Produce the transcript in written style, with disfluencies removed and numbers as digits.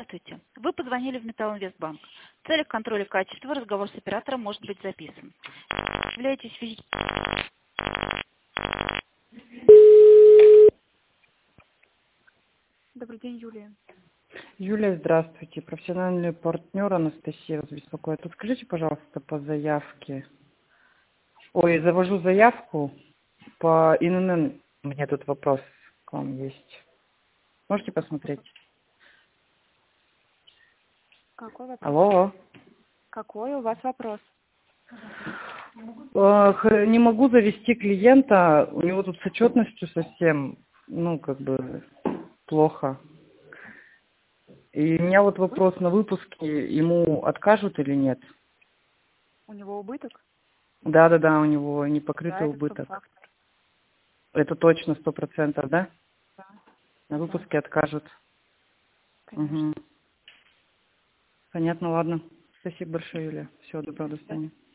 Здравствуйте. Вы позвонили в Металлинвестбанк. В целях контроля качества разговор с оператором может быть записан. Являетесь Добрый день, Юлия. Юлия, здравствуйте. Профессиональный партнер Анастасия вас беспокоит. Подскажите, пожалуйста, по заявке. Ой, завожу заявку по ИНН. У меня тут вопрос к вам есть. Можете посмотреть? Какой вопрос? Алло. Какой у вас вопрос? Не могу завести клиента. У него тут с отчетностью совсем, плохо. И у меня вот вопрос на выпуске. Ему откажут или нет? У него убыток? Да, у него непокрытый Да, это убыток. стоп-фактор. Это точно 100%, да? Да, На выпуске откажут. конечно. Угу. Понятно, ладно. Спасибо большое, Юлия. Всего доброго, до свидания.